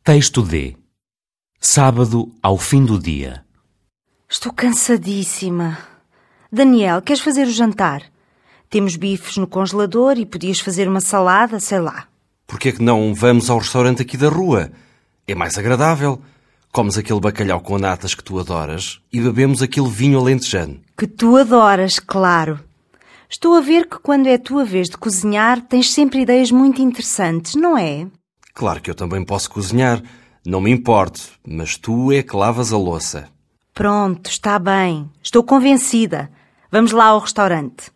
Texto D. Sábado ao fim do dia. Estou cansadíssima. Daniel, queres fazer o jantar? Temos bifes no congelador e podias fazer uma salada, sei lá. Por que é que não vamos ao restaurante aqui da rua? É mais agradável. Comes aquele bacalhau com natas que tu adoras e bebemos aquele vinho alentejano. Que tu adoras, claro. Estou a ver que quando é a tua vez de cozinhar tens sempre ideias muito interessantes, não é? Claro que eu também posso cozinhar. Não me importo, mas tu é que lavas a louça. Pronto, está bem. Estou convencida. Vamos lá ao restaurante.